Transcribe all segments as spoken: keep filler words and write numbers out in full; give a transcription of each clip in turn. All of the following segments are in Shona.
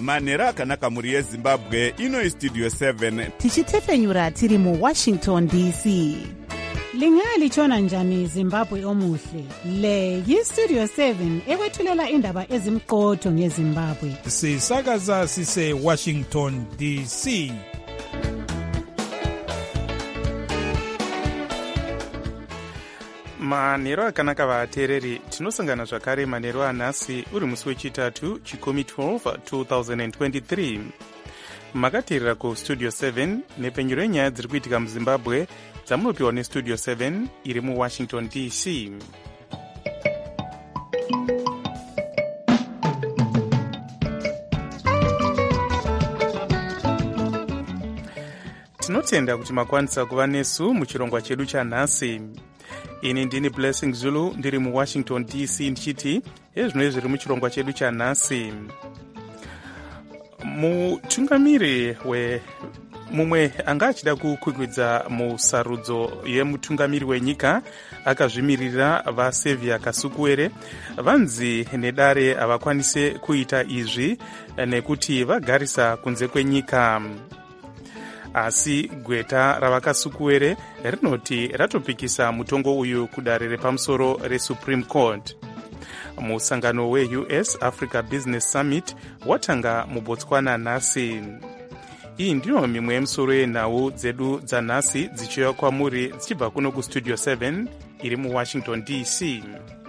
manhero akanaka mhuri yezimbabwe. Ino Studio seven tichitefenyura tiri muwashington D C. Lingalitshona njani Zimbabwe omuhle? Le yiStudio seven ekwethulela indaba ezimqotho ngeZimbabwe. Sisakaza sise Washington D C. manhero akanaka vateereri, tinosangana zvakare manhero anhasi uri musi wechitatu chikumi twelve twenty twenty-three. makateerera kustudio seven nepenyuro yenyaya dziri kuitika muzimbabwe dzamunopiwa nestudio seven iri muwashington D C. tinotenda kuti makwanisa kuva nesu muchirongwa chedu chanhasi. ini ndini Blessing Zulu ndiri muwashington D C ndichiti ezvino zviri muchirongwa chedu chanhasi. mutungamiri we mumwe anga achida kukwikwidza musarudzo yemutungamiri wenyika akazvimirira vaSevia Kasukuwere vanzi nedare havakwanise kuita izvi nekuti vagarisa kunze kwenyika. asi gweta ravakasukuwere rinoti ratopikisa mutongo uyu kudare repamusoro reSupreme Court. musangano weU S Africa Business Summit watanga muBotswana nhasi. iyi ndiyo mimwe yemusoro yenhau dzedu dzanhasi dzichiuya kwamuri dzichibva kuno kustudio seven iri muwashington D C.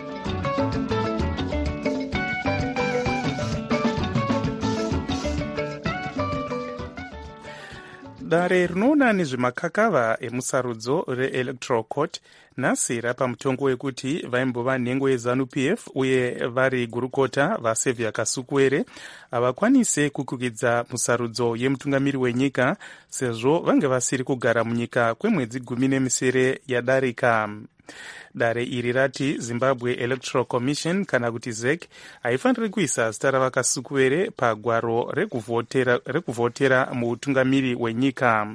dare rinoona nezvemakakava emusarudzo reelectoral court nhasi rapa mutongo wekuti vaimbova nhengo yeZANU P F uye vari gurukota vaSevia Kasukuwere havakwanise kukwikidza musarudzo yemutungamiri wenyika sezvo vange vasiri kugara munyika kwemwedzi gumi nemisere yadarika. dare iri rati Zimbabwe Electoral Commission kana kuti Z E C haifaniri kuisa zita ravakasukuwere pagwaro rekuvhotera, rekuvhotera muutungamiri wenyika.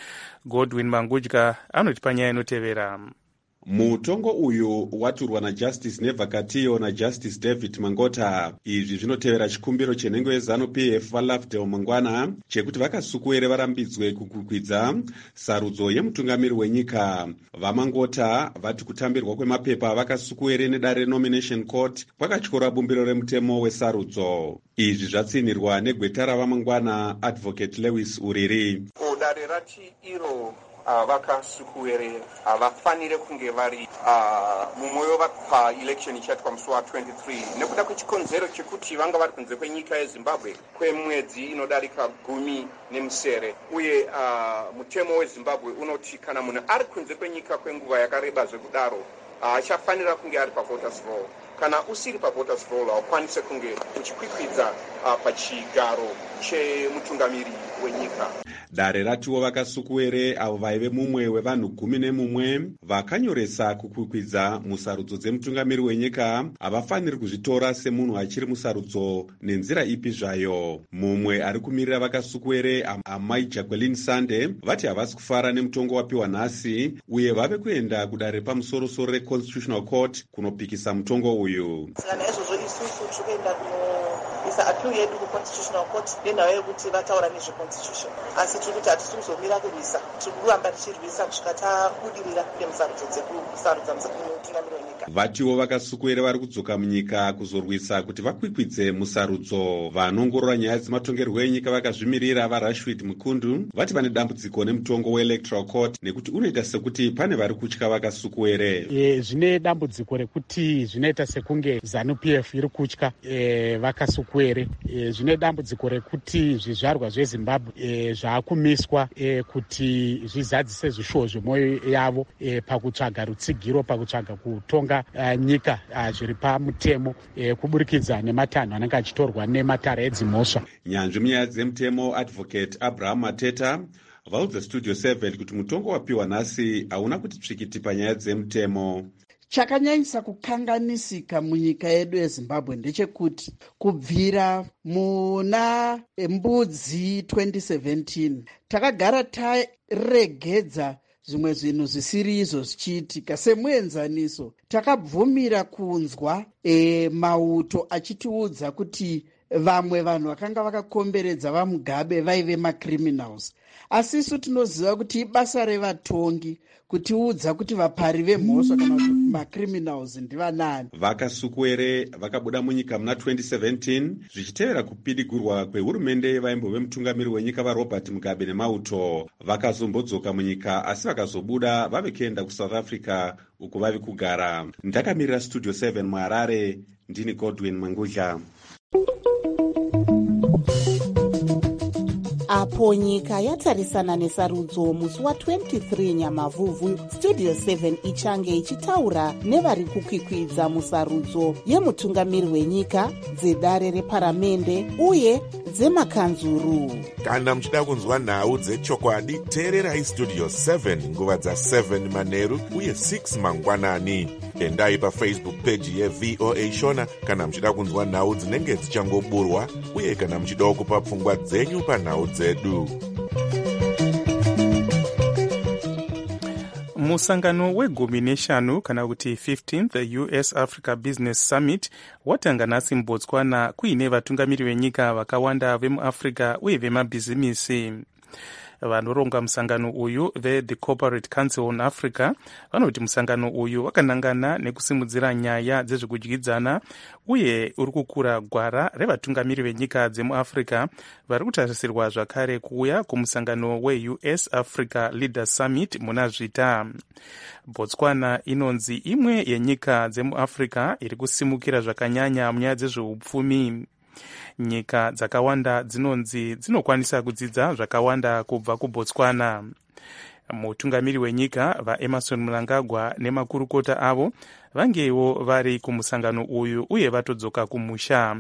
Godwin Mangudya anoti panyaya inotevera. mutongo uyu waturwa najustice Nevakatiyo najustice David Mangota. izvi zvinotevera chikumbiro chenhengo yeZANU P F vaLovedale Mangwana chekuti vakasukuwere varambidzwe kukwikwadza sarudzo yemutungamiri wenyika. vaMangota vati kutambirwa kwemapepa vakasukuwere nedare renomination court kwakatyora bumbiro remutemo wesarudzo. izvi zvatsinirwa negweta ravamangwana Advocate Lewis Uriri. dare rati iro Uh, vakasukuwere havafanire uh, kunge vari uh, mumwoyo paelection ichaitwa musi wa twenty-three nekuda kwechikonzero chekuti vanga vari kunze kwenyika yeZimbabwe kwemwedzi inodarika gumi nemisere uye uh, mutemo weZimbabwe unoti kana munhu ari kunze kwenyika kwenguva yakareba zvekudaro achafanira uh, kunge ari pavoters roll. kana usiri pavoters roll haukwanise kunge uchikwikwidza uh, pachigaro chemutungamiri wenyika. dare ratiwo vakasukuwere avo vaive mumwe wevanhu gumi nemumwe vakanyoresa kukwikwidza musarudzo dzemutungamiri wenyika havafaniri kuzvitora semunhu achiri musarudzo nenzira ipi zvayo. mumwe ari kumirira vakasukuwere amai Jacqueline Sande vati havasi kufara nemutongo wapiwa nhasi uye vave kuenda kudare pamusorosoro reConstitutional Court kunopikisa mutongo uyu. isa appeal yedu kuConstitutional Court nenhau yekuti vataura nezveconstitution asi tiri kuti hatisi kuzomira kurwisa, tiri kuramba tichirwisa kusvika tabudirira nemusarudzo dzekusarudza mutungamiri wenyika. vatiwo vakasukuwere vari kudzoka munyika kuzorwisa kuti vakwikwidze musarudzo. vanongorora nyaya dzematongerwo enyika vakazvimirira vaRashid Mukundu vati pane dambudziko nemutongo weelectoral court nekuti unoita sekuti pane vari kutya vakasukuwere. e, zvine dambudziko rekuti zvinoita sekunge ZANU P F iri kutya e, vakasukuwere e, zvine dambudziko rekuti zvizvarwa zveZimbabwe e, zvaakumiswa e, kuti zvizadzise zvishuwo zvemwoyo yavo e, pakutsvaga rutsigiro pakutsvaga kutonga uh, nyika uh, zviri pamutemo e, kuburikidza nematanho anenge achitorwa nematare edzimhosva. nyanzvi munyaya dzemutemo Advocate Abraham Mateta vaudza Studio seven kuti mutongo wapiwa nhasi hauna kuti tsvikiti panyaya dzemutemo. chakanyanyisa kukanganisika munyika yedu yeZimbabwe ndechekuti kubvira muna mbudzi twenty seventeen takagara taregedza zvimwe zvinhu zvisiri izvo zvichiitika. semuenzaniso takabvumira kunzwa e, mauto achitiudza kuti vamwe vanhu vakanga vakakomberedza vamugabe vaive macriminals, asi isu tinoziva kuti ibasa revatongi kutiudza kuti vapari vemhosva kana kuti macriminals ndivanani. Vakasukwere vakabuda munyika muna twenty seventeen zvichitevera kupidigurwa kwehurumende yevaimbove mutungamiri wenyika vaRobert Mugabe nemauto. Vakazombodzoka munyika asi vakazobuda vave kuenda kuSouth Africa uko vavi kugara. Ndakamirira Studio seven muHarare, ndini Godwin Mangudla. apo nyika yatarisana nesarudzo musi wa23 Nyamavhuvhu, Studio seven ichange ichitaura nevari kukwikwidza musarudzo yemutungamiri wenyika, dzedare reparamende uye dzemakanzuru. Kana muchida kunzwa nhau dzechokwadi, teererai Studio seven nguva dza seven manheru uye six mangwanani. Endai paFacebook page yeV O A Shona kana muchida kunzwa nhau dzinenge dzichangoburwa uye kana muchida kupa pfungwa dzenyu panhau dzedu. Musangano wegumi neshanu kana kuti fifteenth U S Africa Business Summit watanga nhasi muBotswana kuine vatungamiri venyika vakawanda vemuAfrica uye vemabhizimisi. Vanoronga musangano uyu ve-The Corporate Council on Africa vanoti musangano uyu wakanangana nekusimudzira nyaya dzezvekudyidzana uye uri kukura gwara revatungamiri venyika dzemuAfrica vari kutarisirwa zvakare kuuya kumusangano we-U S Africa Leaders Summit muna zvita. Botswana inonzi imwe yenyika dzemuAfrica iri kusimukira zvakanyanya munyaya dzezveupfumi. Nyika dzakawanda dzinonzi dzinokwanisa kudzidza zvakawanda kubva kuBotswana. Mutungamiri wenyika vaEmerson Mnangagwa nemakurukota avo vangewo vari kumusangano uyu uye vatodzoka kumusha.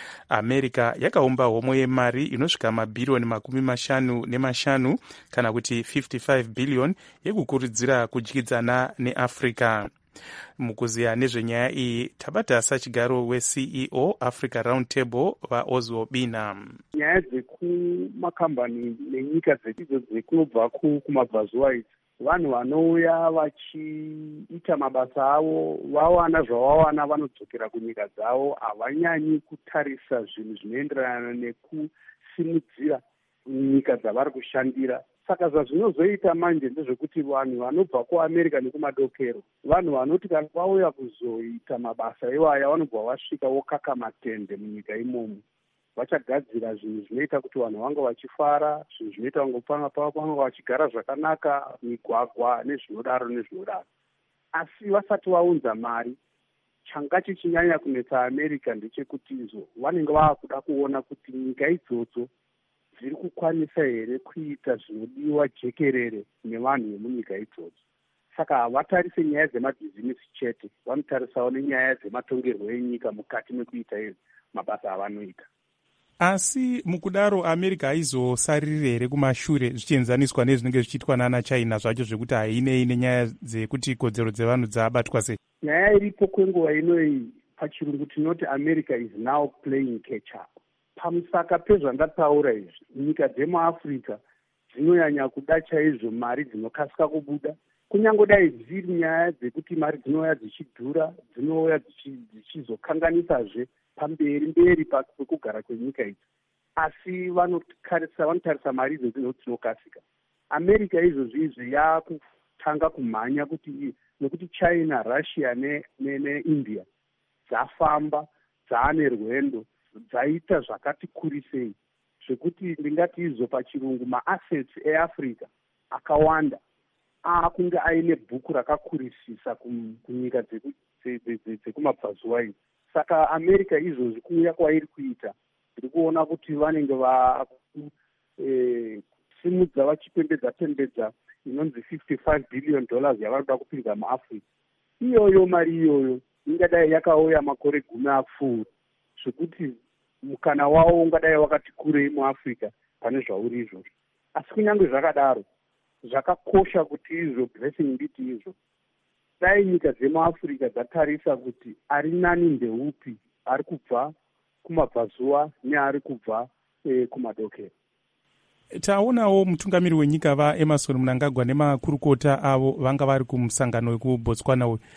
America yakaumba homwe yemari inosvika mabhirioni makumi mashanu nemashanu kana kuti fifty-five billion yekukurudzira kudyidzana neAfrica. Mukuziya nezvenyaya iyi tabata sachigaro we-C E O Africa Roundtable vaOzwo Bina. Nyaya dzekumakambani nenyika dzechidzo dzekunobva kumabvazuva idzi, vanhu vanouya vachiita mabasa avo, vawana zvavawana vanodzokera kunyika dzavo, havanyanyi kutarisa zvinhu zvinoenderana nekusimudzira nyika dzavari kushandira. Saka zvazvinozoita manje ndezvekuti vanhu vanobva kuAmerica nekumadokero, vanhu vanoti kana vauya kuzoita mabasa iwaya vanobva vasvika vokaka matende munyika imomo. Vachagadzira zvinhu zvinoita kuti vanhu vange vachifara, zvinhu zvinoita vange vachigara zvakanaka, migwagwa nezvinodaro nezvinodaro. Asi vasati vaunza mari, changa chichinyanya kunetsa America ndechekuti izvo vanenge vakuda kuona kuti nyika idzodzo dziri kukwanisa here kuita zvinodiwa jekerere nevanhu vemunyika idzodzo. Saka havatarise nyaya dzemabhizimisi chete, vanotarisawo nenyaya dzematongerwo enyika mukati mekuita mabasa avanoita. Asi mukudaro America haizosariri here kumashure zvichienzaniswa nezvinenge zvichiitwa nana China zvacho zvekuti hainei nenyaya dzekuti kodzero dzevanhu dzaabatwa sei? Nyaya iripo kwenguva inoyi pachirungu tinoti America is now playing catch up. Pamusaka pezvandataura izvi, nyika dzemuAfrica dzinonyanya kuda chaizvo mari dzinokasika kubuda. Kunyangodai dziri nyaya dzekuti mari dzinouya dzichidhura, dzinouya dzichizokanganisazve pamberi mberi pekugara kwenyika idzi. Asi vanotarisa vanotarisa mari idzodzo dzinokasika. America izvozvi izvi yakutanga kumhanya kuti nekuti China, Russia neIndia ne, dzafamba, dzaane rwendo, dzaita zvakati kurisei, zvekuti ndingati izvo pachirungu maassets eAfrica akawanda akunge aine bhuku rakakurisisa kunyika dzekumabvazuva idzi. Saka America izvozvi kuuya kwairi kuita, tiri kuona kuti vanenge vakusimudza e, vachipembedza pembedza inonzi fifty-five billion dollars yavanoda kupinza muAfrica. Iyoyo mari iyoyo ingadai yakauya makore gumi apfuura, zvekuti mukana wavo ungadai wakati kurei muAfrica pane zvauri izvozvo. Asi kunyange zvakadaro, zvakakosha kuti izvo blessing nditi izvo, dai nyika dzemuAfrica dzatarisa kuti ari nani ndeupi, ari kubva kumabvazuva neari kubva e, kumadokero. Taonawo mutungamiri wenyika vaEmerson Mnangagwa nemakurukota avo vanga vari kumusangano wekuBotswana uyu.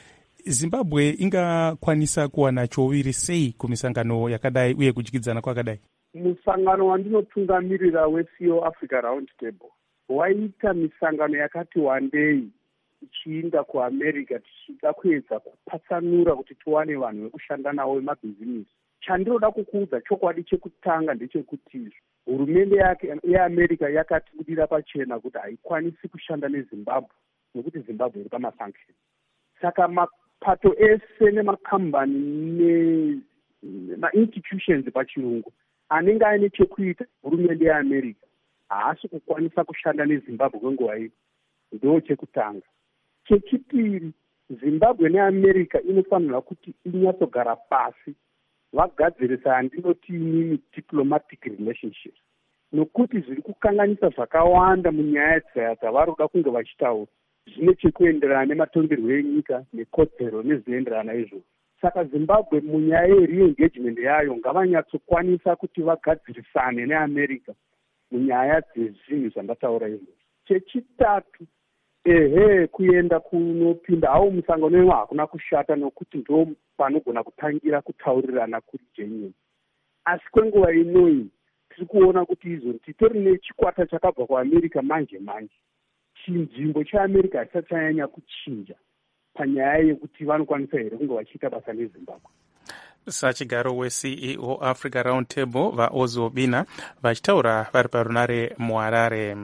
zimbabwe ingakwanisa kuwana choviri sei kumisangano yakadai uye kudyidzana kwakadai? Musangano wandinotungamirira weC E O Africa Round Table waita misangano yakati wandei ichiinda kuamerica tichida kuedza kupatsanura kuti tiwane vanhu vekushanda navo vemabhizinisi. Chandinoda kukuudza chokwadi chekutanga ndechekuti hurumende yake yeamerica yakatibudira pachena kuti haikwanisi kushanda nezimbabwe nekuti zimbabwe iri pamasanction. Saka mapato ese nemakambani nemainstitutions pachirungu anenge aine chekuita hurumende yeamerica haasi kukwanisa kushanda nezimbabwe kwenguva iyi. Ndo chekutanga. Chechipiri, zimbabwe neamerica inofanirwa kuti inyatsogara pasi vagadzirisa handinoti inini diplomatic relationships, nokuti zviri kukanganisa zvakawanda munyaya dzavari kuda kunge vachitaura zvine chekuenderana nematongerwo enyika nekodzero nezvinoenderana izvo. Saka zimbabwe munyaya yereengagement yayo ngavanyatsokwanisa kuti vagadzirisane neamerica munyaya dzezvinhu zvandataura izvo. Chechitatu, ehe kuenda kunopinda hao musangano wewo hakuna kushata nokuti ndo panogona kutangira kutaurirana kuri genuine. Asi kwenguva inoyi tiri kuona kuti izvo titori nechikwata chakabva kuamerica manje manje. Chinzvimbo cheamerica hasati chanyanya kuchinja panyaya yekuti vanokwanisa here kunge vachiita basa nezimbabwe. Sachigaro weC E O Africa Round Table vaOzzy Bina vachitaura vari parunare muHarare.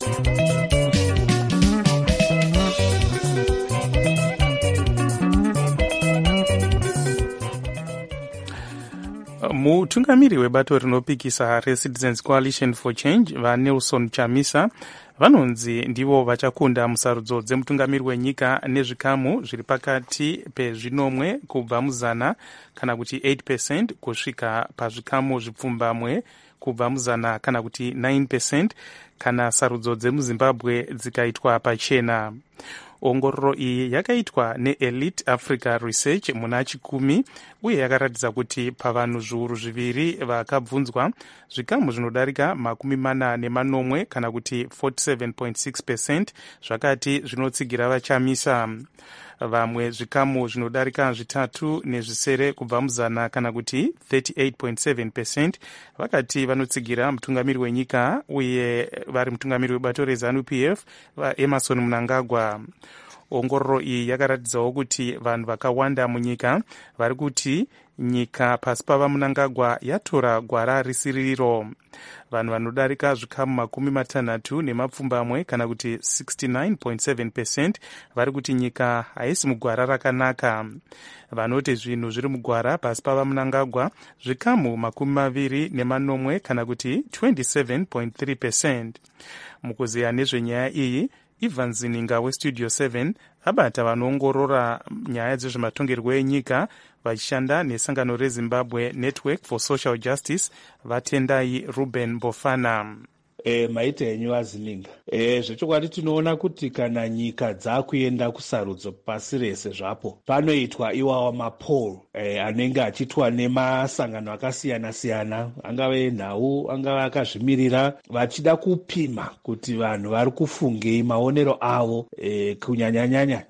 Mutungamiri webato rinopikisa reCitizens Coalition for Change vaNelson Chamisa vanonzi ndivo vachakunda musarudzo dzemutungamiri wenyika nezvikamu zviri pakati pezvinomwe kubva muzana kana kuti eight percent kusvika pazvikamu zvipfumbamwe kubva muzana kana kuti nine percent kana sarudzo dzemuzimbabwe dzikaitwa pachena. Ongororo iyi yakaitwa neElite Africa Research muna chikumi uye yakaratidza kuti pavanhu zviuru zviviri vakabvunzwa zvikamu zvinodarika makumi mana nemanomwe kana kuti forty-seven point six percent zvakati zvinotsigira vaChamisa. Vamwe zvikamu zvinodarika zvitatu nezvisere kubva muzana kana kuti thirty-eight point seven percent vakati vanotsigira mutungamiri wenyika uye vari mutungamiri webato reZANU P F Emmerson Mnangagwa. Ongororo iyi yakaratidzawo kuti vanhu vakawanda munyika vari kuti nyika pasi pava Mnangagwa yatora gwara risiriro. Vanhu vanodarika zvikamu makumi matanhatu nemapfumbamwe kana kuti sixty-nine point seven percent vari kuti nyika haisi mugwara rakanaka. Vanoti zvinhu zviri mugwara pasi pava Mnangagwa zvikamu makumi maviri nemanomwe kana kuti twenty-seven point three percent. Mukuziya nezvenyaya iyi, Ivan Zininga weStudio seven abata vanoongorora nyaya dzezvematongerwo enyika vachishanda nesangano reZimbabwe Network for Social Justice vaTendai Ruben Bofana. E, maita enyu azininga e, zvechokwadi tinoona kuti kana nyika dzakuenda kusarudzo pasi rese zvapo panoitwa iwawa mapol e, anenge achiitwa nemasangano akasiyana-siyana, angave nhau angave akazvimirira, vachida kupima kuti vanhu vari kufungei maonero avo e, kunyanyanyanya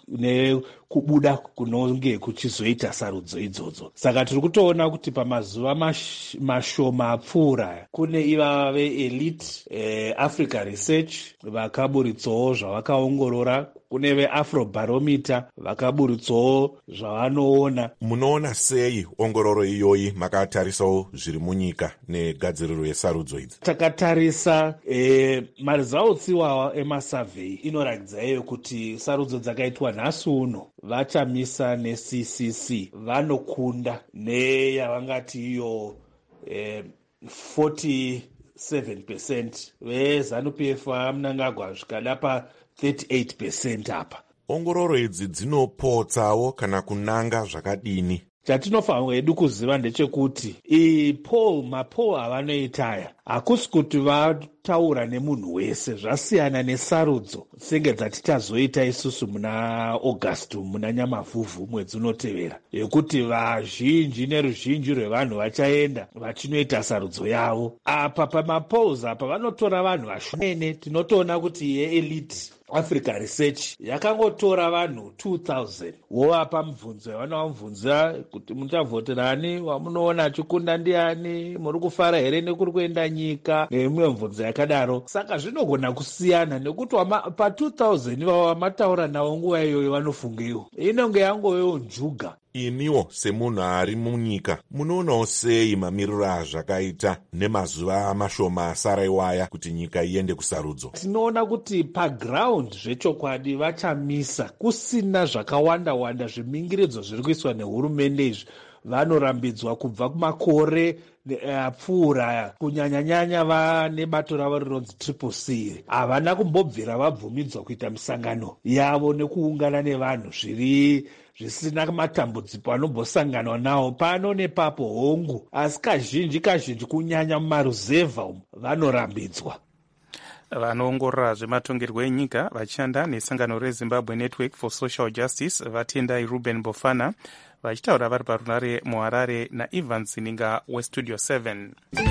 nekubuda ne kunonge kuchizoita sarudzo idzodzo. Saka tiri kutoona kuti pamazuva mash, mashoma apfuura kune ivava veElite Eh, Africa Research vakaburitsawo zvavakaongorora, kune veAfrobarometer vakaburitsawo zvavanoona. Munoona sei ongororo iyoyi makatarisawo zviri munyika negadziriro yesarudzo idzi? Takatarisa eh, maresults iwawa emasurvey inoratidza iyo kuti sarudzo dzakaitwa nhasi uno vaChamisa neC C C vanokunda neyavangati iyo eh, forty seven percent veZANU P F vaMnangagwa zvikada pa thirty-eight percent apa. Ongororo idzi dzinopotsawo kana kunanga zvakadini? Chatinofanirwa hedu kuziva ndechekuti ipol mapol avanoitaya hakusi kuti vataura nemunhu wese, zvasiyana nesarudzo senge dzatitazoita isusu muna Augustu muna Nyamavhuvhu mwedzi unotevera, yekuti vazhinji neruzhinji rwevanhu vachaenda vachinoita sarudzo yavo. Apa pamapols apa vanotora vanhu vashomene. Tinotoona kuti yeElite africa research yakangotora vanhu two thousand wovapa mibvunzo yavanavamubvunza kuti muchavhoterani, wamunoona achikunda ndiani, muri kufara here nekuri kuenda nyika, neimwe mibvunzo yakadaro. Saka zvinogona kusiyana nekuti pa two thousand vamataura navo nguva iyoyo vanofungeiwo inonge yangovewo njuga. Imiwo semunhu ari munyika munoonawo sei mamiriro azvakaita nemazuva mashoma asara iwaya kuti nyika iende kusarudzo? Tinoona kuti paground zvechokwadi vachamisa kusina zvakawanda wanda zvimingiridzo zviri kuiswa nehurumende. Izvi vanorambidzwa kubva kumakore apfuura, kunyanyanyanya vane bato ravo rinonzi triple C. Havana kumbobvira vabvumidzwa kuita misangano yavo nekuungana nevanhu zviri zvisina matambudziko anombosanganwa nawo pano nepapo hongu, asi kazhinji kazhinji kunyanya mumaruzevha umu vanorambidzwa. Vanoongorora zvematongerwo enyika vachishanda nesangano reZimbabwe Network for Social Justice vatendai Ruben Bofana vachitaura vari parunare muHarare naIvan Zininga weStudio seven.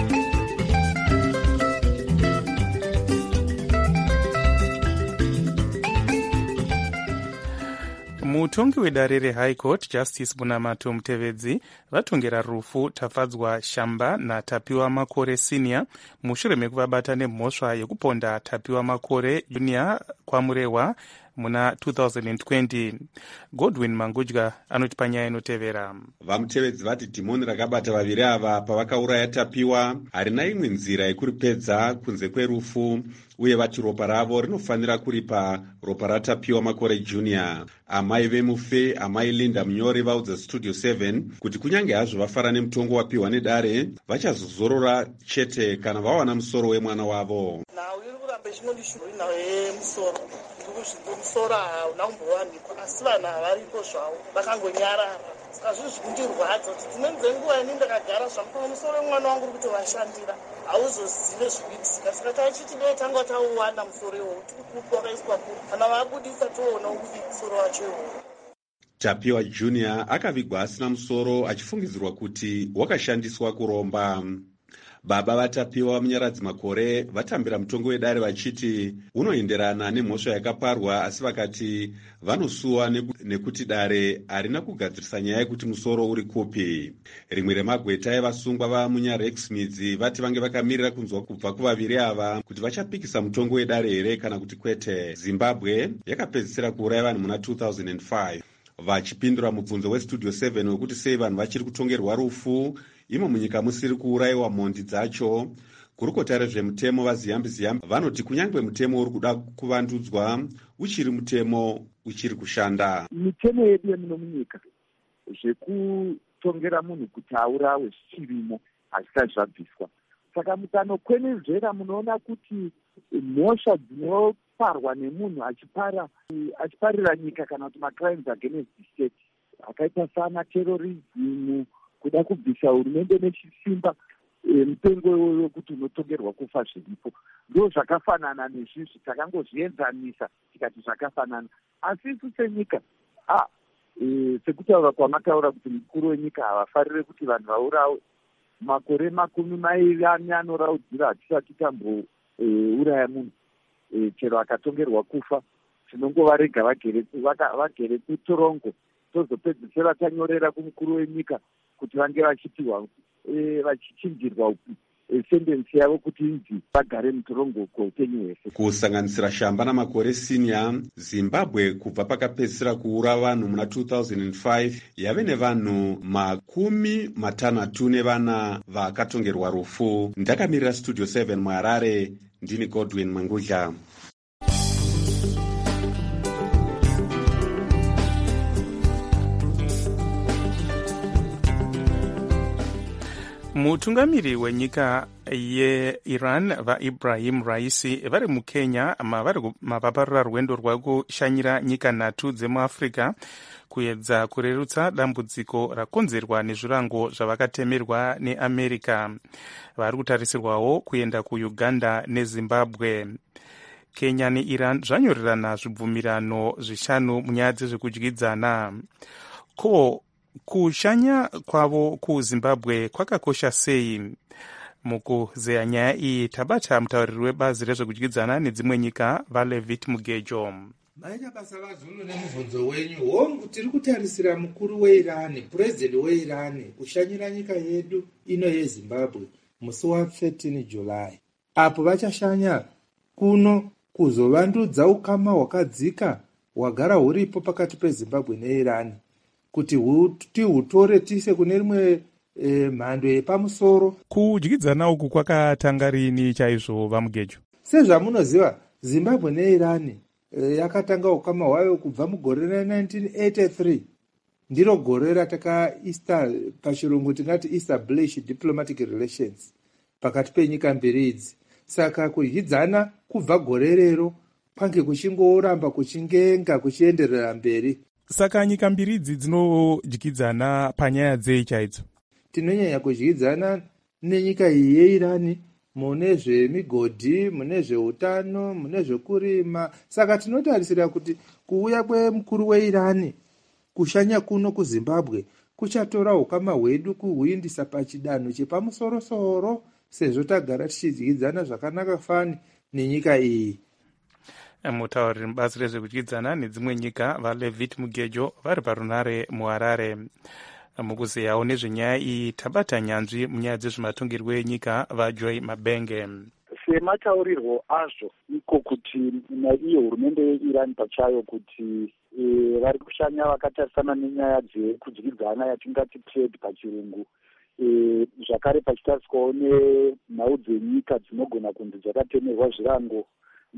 Mutongi wedare reHigh Court Justice Bunamato Mutevedzi vatongera rufu Tafadzwa Shamba naTapiwa Makore Senior mushure mekuvabata nemhosva yekuponda Tapiwa Makore Junior kwamurehwa muna two thousand twenty. Godwin Mangudya anoti panyaya inotevera. Vamutevedzi vati dhimoni rakabata vaviri ava pavakauraya Tapiwa harina imwe nzira yekuripedza kunze kwerufu, uye vati ropa ravo rinofanira kuripa ropa raTapiwa Makore Junior. Amai vemufe amai Linda Munyori vaudza Studio seven kuti kunyange hazvo vafara nemutongo wapiwa nedare vachazozorora chete kana vawana musoro wemwana wavo. Nhau iri kuramba ichinondishurira nhau yemusoro musoro hauna kumbowanikwa, asi vanhu havaripo zvavo vakangonyarara. Saka zvinhu zvikundirwadza kuti dzimweni dzenguva ini ndakagara zvamupa musoro wemwana wangu uri kuti vashandira hauzozive zvikuitika. Saka tachiti dei tanga tauwana musoro iwowo tiri kupa wakaiswa kuri kana vabudisa toona kuti musoro wacho iwowo. Tapiwa Junior akavigwa asina musoro achifungidzirwa kuti wakashandiswa kuromba. Baba vatapiwa munyaradzi Makore vatambira mutongo wedare vachiti unoenderana nemhosva yakaparwa, asi vakati vanosuwa nekuti dare harina kugadzirisa nyaya yekuti musoro uri kupi. Rimwe remagweta evasungwa vamunyaRex Midzi vati vange vakamirira kunzwa kubva kuvaviri ava kuti vachapikisa mutongo wedare here kana kuti kwete. Zimbabwe yakapedzisira kuuraya vanhu muna two thousand five. Vachipindura mubvunzo weStudio seven wekuti sei vanhu vachiri kutongerwa rufu imo munyika musiri kuurayiwa mhondi dzacho, kurukota rezvemutemo vaziyambi ziyambi vanoti kunyange mutemo uri kuda kuvandudzwa uchiri mutemo uchiri kushanda. Mitemo yedu yemuno munyika zvekutongera munhu kuti aurawe zvichirimo hazvisati zvabviswa. Saka mukanokwenezvera munoona kuti mhosva dzinoparwa nemunhu achipara achiparira nyika kana kuti macrimes against the state akaita sana terrorism, kuda kubvisa hurumende nechisimba mutengo wekuti unotongerwa kufa zviripo, ndo zvakafanana nezvizvi takangozvienzanisa tikati zvakafanana. Asi isu senyika ah, e, sekutaura kwamataura kuti mukuru wenyika havafarire kuti vanhu vaurawe, makore makumi mairi ane anoraudzira hatisati tambouraya e, munhu e, chero akatongerwa kufa tinongovarega vagere vagere kutorongo, tozopedzisira tanyorera kumukuru wenyika kuti vange vachitiwa e, vachichinjirwa upi e, sendensi yavo kuti inzi vagare mutorongo kweupenyu hwese. Kusanganisira Shamba naMakore Senior, Zimbabwe kubva pakapedzisira kuura vanhu muna two thousand five yave nevanhu makumi matanhatu nevana vakatongerwa rufu. Ndakamirira Studio seven muHarare, ndini Godwin Mangudya. Mutungamiri wenyika yeIran vaIbrahim Raisi vari muKenya mavari mapaparura rwendo rwakushanyira nyika nhatu dzemuAfrica kuedza kurerutsa dambudziko rakonzerwa nezvirango zvavakatemerwa neAmerica. Vari kutarisirwawo kuenda kuUganda neZimbabwe. Kenya neIran zvanyorerana zvibvumirano zvishanu munyaya dzezvekudyidzana. Ko kushanya kwavo kuZimbabwe kwakakosha sei? mukuzeya nyaya iyi tabata mutauriri webazi rezvekudyidzana nedzimwe nyika valevit mugejo. maita basa vazunu nemubvunzo wenyu. hongu tiri kutarisira mukuru weirani, purezidenti weirani kushanyira nyika yedu ino yezimbabwe musi wa13 July, apo vachashanya kuno kuzovandudza ukama hwakadzika hwagara huripo pakati pezimbabwe neirani, kuti tihutore tise kune rimwe e, mhando yepamusoro. Kudyidzana uku kwakatanga rini chaizvo vamugejo? Sezvamunoziva, zimbabwe neirani e, yakatanga ukama hwayo kubva mugore ra1983 ndiro gore rataka pachirungu tingati establish diplomatic relations pakati penyika mbiri idzi. Saka kudyidzana kubva gore rero kwange kuchingoramba kuchingenga kuchienderera mberi. Saka nyika mbiri idzi dzinodyidzana panyaya dzei chaidzo? Tinonyanya kudyidzana nenyika iyi yeirani mune zvemigodhi, mune zveutano, mune zvekurima. Saka tinotarisira kuti kuuya kwemukuru weirani kushanya kuno kuzimbabwe kuchatora ukama hwedu kuhuindisa pachidanho chepamusoro-soro, sezvo tagara tichidyidzana zvakanaka fani nenyika iyi. Mutauriri mubazi rezvekudyidzana nedzimwe nyika valevit mugejo vari parunare muharare. Mukuzeyawo nezvenyaya iyi tabata nyanzvi munyaya dzezvematongerwo enyika vajoy mabenge. Semataurirwo azvo iko kuti naiyo hurumende yeIran pachayo kuti e, vari kushanya vakatarisana nenyaya dzekudyidzana yatingati trade pachirungu. E, zvakare pachitariswawo nenhau dzenyika dzinogona kunzi dzakatemerwa zvirango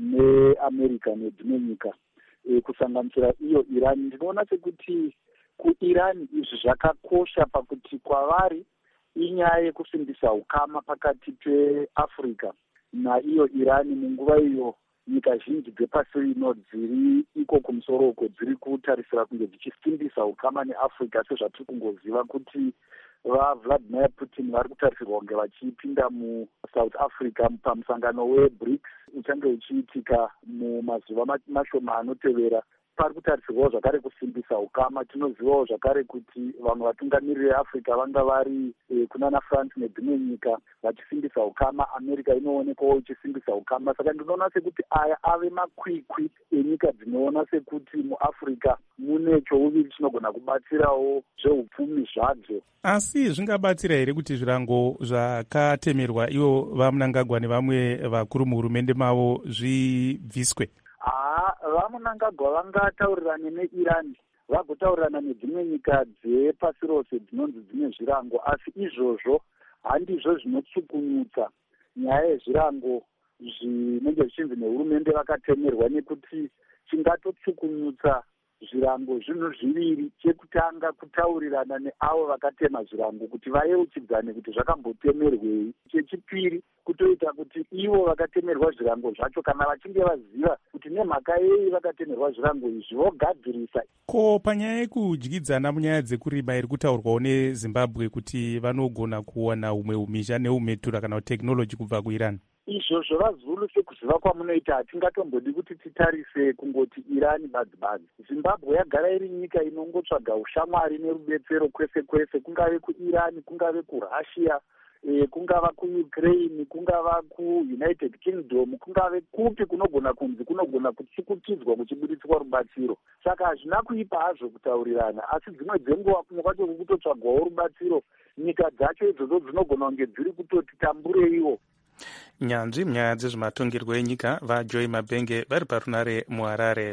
neamerica nedzimwe nyika e, kusanganisira iyo Iran. Ndinoona sekuti kuIran izvi zvakakosha pakuti kwavari inyaya yekusimbisa ukama pakati peAfrica naiyo Iran. Munguva iyo nyika zhinji dzepasi rino dziri iko kumusoro uko dziri kutarisira kunge dzichisimbisa ukama neAfrica, sezvatiri kungoziva kuti vaVladimir Putin vari kutarisirwa kunge vachipinda muSouth Africa pamusangano weBRICS uchange uchiitika mumazuva mashoma anotevera. Pari kutarisirwawo zvakare kusimbisa ukama. Tinozivawo zvakare kuti vamwe vatungamiriri veAfrica vanga vari e, kunana France nedzimwe nyika vachisimbisa ukama. America inoonekwawo ichisimbisa ukama. Saka ndinoona sekuti aya ave makwikwi enyika dzinoona sekuti muAfrica mune chouviri chinogona kubatsirawo zveupfumi zvadzo. Asi zvingabatsira here kuti zvirango zvakatemerwa ivo vamunangagwa nevamwe vakuru muhurumende mavo zvibviswe? Haa, vamunangagwa vangataurirane neIran vagotaurirana nedzimwe nyika dzepasi rose dzinonzi dzine zvirango, asi izvozvo handizvo zvinotsukunyutsa nyaya yezvirango zvinenge zvichinzi nehurumende vakatemerwa, nekuti chingatotsukunyutsa zvirango zvinhu zviviri. Chekutanga, kutaurirana neavo vakatema zvirango kuti vayeuchidzane kuti zvakambotemerwei. Chechipiri, kutoita kuti ivo vakatemerwa zvirango zvacho kana vachinge vaziva kuti nemhaka yei vakatemerwa zvirango izvi vogadzirisa. Ko panyaya yekudyidzana munyaya dzekurima iri kutaurwawo neZimbabwe kuti vanogona kuwana humwe umisha neumetura kana tekinoloji kubva kuIran? Izvozvo vazulu sekuziva kwamunoita hatingatombodi kuti titarise kungoti Iran badzi badzi. Zimbabwe yagara iri nyika inongotsvaga ushamwari nerubetsero kwese kwese, kungave kuIran, kungave kuRussia, e, kungava kuUkraine, kungava kuUnited Kingdom, kungave kupi kunogona kunzi kunogona kutsukutidzwa kuchibuditswa rubatsiro. Saka hazvina kuipa hazvo kutaurirana, asi dzimwe dzenguva kumwe kwacho kutotsvagwawo rubatsiro. Nyika dzacho idzodzo dzinogona kunge dziri kutoti tambureiwo. Nyanzvi munyaya dzezvematongerwo enyika vajoy mabenge vari parunare muharare.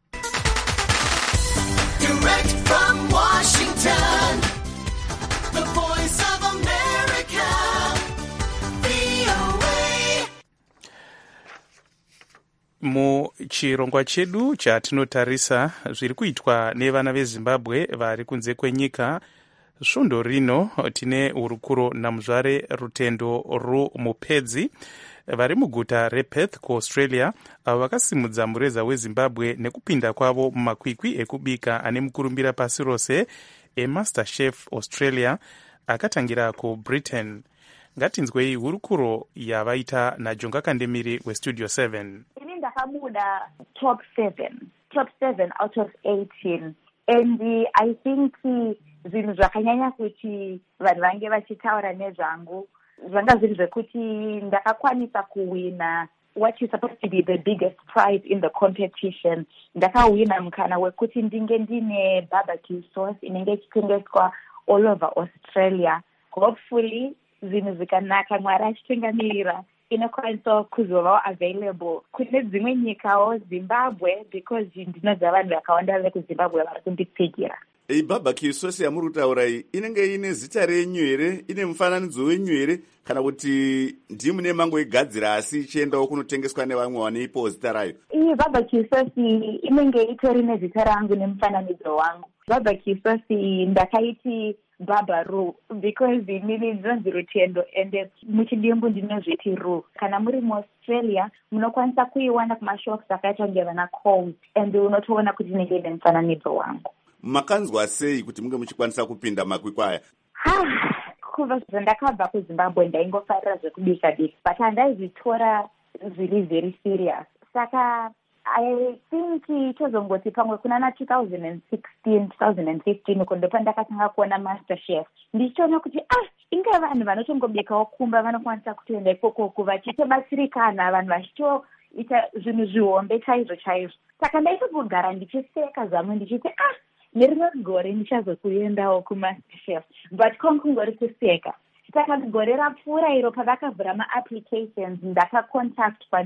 Direct from Washington, the voice of America, V O A. Muchirongwa chedu chatinotarisa zviri kuitwa nevana veZimbabwe vari kunze kwenyika, svondo rino tine hurukuro namuzvare Rutendo rumupedzi vari muguta rePerth kuAustralia, avo vakasimudza mureza weZimbabwe nekupinda kwavo mumakwikwi ekubika ane mukurumbira pasi rose eMasterchef Australia akatangira kuBritain. Ngatinzwei hurukuro yavaita naJonga Kandemiri weStudio seven. Ini ndakabuda top seven, top seven out of eighteen, and uh, I think uh, zvinhu zvakanyanya kuti vanhu vange vachitaura nezvangu zvanga zviri zvekuti ndakakwanisa kuwina what is supposed to be the biggest prize in the competition. Ndakawina mukana wekuti ndinge ndine barbecue sauce inenge ichitengeswa all over Australia. Hopefully zvinhu zvikanaka, Mwari achitengamirira, inokwanisa kuzovawo available kune dzimwe nyikawo, Zimbabwe, because ndinoziva vanhu vakawanda vekuzimbabwe vari kundipikira. Ei barbecue sauce yamuri kutaura iyi inenge ine zita renyu here, ine mufananidzo wenyu here, kana kuti ndii mune mangoigadzira asi ichiendawo kunotengeswa nevamwe vaneipawo zita rayo? Iyi barbecue sauce inenge itori nezita rangu nemufananidzo wangu. Barbecue sauce ndakaiti Baba Ru because inini ndinonzi Rutendo ende muchidimbu ndinozviti Ru. Kana muri muAustralia munokwanisa kuiwana kumashops akaita kunge vana Coles ende unotoona kuti inenge ine mufananidzo wangu. Makanzwa sei kuti munge muchikwanisa kupinda makwikwa aya? Kuva zvandakabva kuZimbabwe ndaingofarira zvekubika bika, but handaizitora zviri very serious. Saka I think tozongoti pamwe kuna na two thousand sixteen, two thousand fifteen uko ndo pandakatanga kuona MasterChef. Ndichiona kuti ah inga vanhu vanotongobikawo kumba vanokwanisa kutoenda ikoko vachitobatsirikana, vanhu vachitoita zvinhu zvihombe chaizvo chaizvo. Saka ndaitogara ndichiseka zvamu ndichiti ah nerimwe gore ndichazokuendawo kuMasterChef, but kongori kuseka. Saka gore rapfuura iro pavakavhura ma-applications ndakacontactwa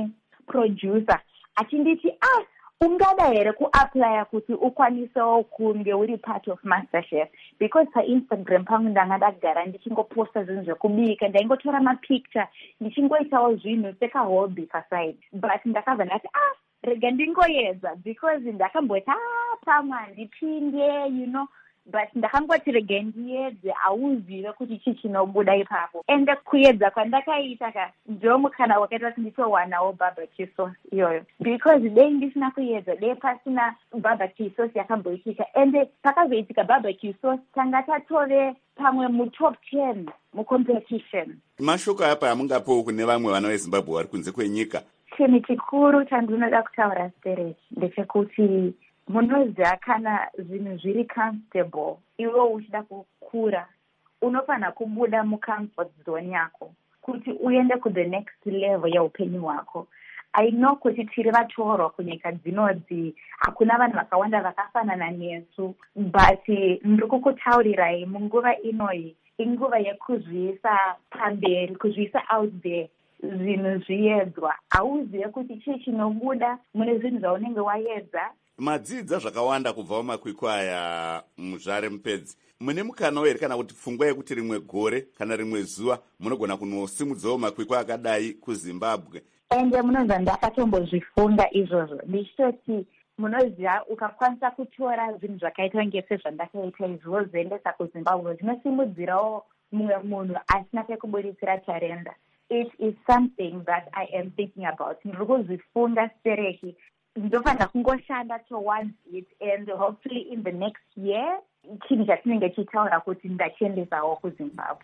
neproducer achinditi ah ungada here kuaplya kuti ukwanisewo kunge uri part of MasterChef, because paInstagram pangu ndanga ndagara ndichingoposta zvinhu zvekubika, ndaingotora mapicture ndichingoitawo zvinhu sekahobby paside, but ndakabva ndati ah rega ndingoedza because ndakamboita pamwe handipinde you know, but ndakangoti rega ndiedze auzive kuti chii chinobuda ipapo. Ende kuedza kwandakaita ka ndo mukana wakaita kuti nditowanawo barbecue sauce iyoyo, because dei ndisina kuedza, dei pasina barbecue sauce yakamboitika, ende pakazoitika barbecue sauce tanga tatove pamwe mutop ten mucompetition. Mashoko apa amungapowo kune vamwe vana veZimbabwe vari kunze kwenyika? Chinhu chikuru chandinoda kutaura Stereki ndechekuti munoziva kana zvinhu zviri comfortable, iwe uchida kukura unofanira kubuda mucomfort zone yako kuti uende kuthe next level yeupenyu hwako. I know kuti tiri vatorwa kunyika dzinodzi hakuna vanhu vakawanda vakafanana nesu, but ndiri kukutaurirai munguva inoyi inguva yekuzviisa pamberi, kuzviisa out there, zvinhu zviedzwa. Hauzive kuti chii chinobuda mune zvinhu zvaunenge waedza. Madzidza zvakawanda kubva mumakwikwa aya muzvare Mupedzi. Mune mukana here kana kuti pfungwa yekuti rimwe gore kana rimwe zuva munogona kunosimudzawo makwikwa akadai kuZimbabwe? Ende munonza ndakatombozvifunga izvozvo, ndichitoti munoziva ukakwanisa kutora zvinhu zvakaita kunge sezvandakaita izvo wozoendesa kuZimbabwe zvinosimudzirawo mumwe munhu asina pekubuditsira tarenda. It is something that I am thinking about. Ndiri kuzvifunga Stereki, ndofanira kungoshanda towards it, and hopefully in the next year chinhu chatinenge chitaura kuti ndachiendesawo kuZimbabwe.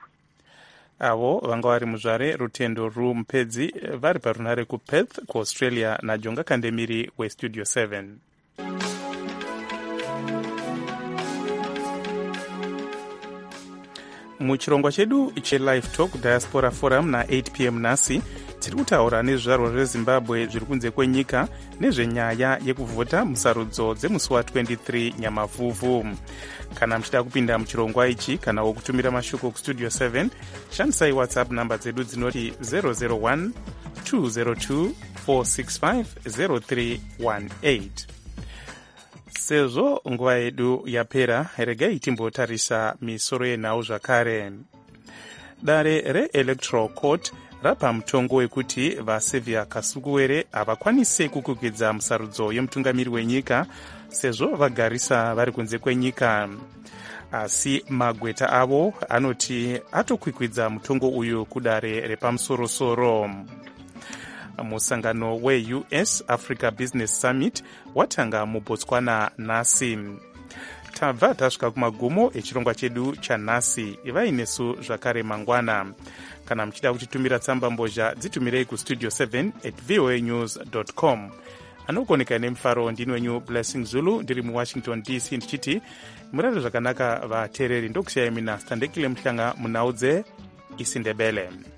Avo vanga vari muzvare Rutendo Ru Mupedzi vari parunare kuPerth kuAustralia naJonga Kandemiri weStudio seven. Muchirongwa chedu cheLive Talk Diaspora Forum na-eight p m nhasi tiri kutaura nezvizvarwa zveZimbabwe zviri kunze kwenyika nezvenyaya yekuvhota musarudzo dzemusi wa-twenty-three Nyamavhuvhu. Kana muchida kupinda muchirongwa ichi kana wokutumira mashoko kuStudio seven, shandisai WhatsApp namba dzedu dzinoti zero zero one two zero two four six five zero three one eight. Sezvo nguva yedu yapera, regai timbotarisa misoro yenhau zvakare. Dare reElectoral Court rapa mutongo wekuti vaSevia Kasukuwere havakwanise kukwikwadza musarudzo yemutungamiri wenyika sezvo vagarisa vari kunze kwenyika. Asi magweta avo anoti atokwikwidza mutongo uyu kudare repamusorosoro. Musangano we-U S Africa Business Summit watanga muBotswana nhasi. Tabva tasvika kumagumo echirongwa chedu chanhasi. Ivai nesu zvakare mangwana. Kana muchida kutitumira tsamba mbozha dzitumirei kustudio seven at voa news dot com. Anokoneka nemufaro ndini wenyu Blessing Zulu ndiri muWashington D C ndichiti murare zvakanaka vateereri. Ndokusiyai mina Standekile Mhlanga munhau dzeNhau. isindebele.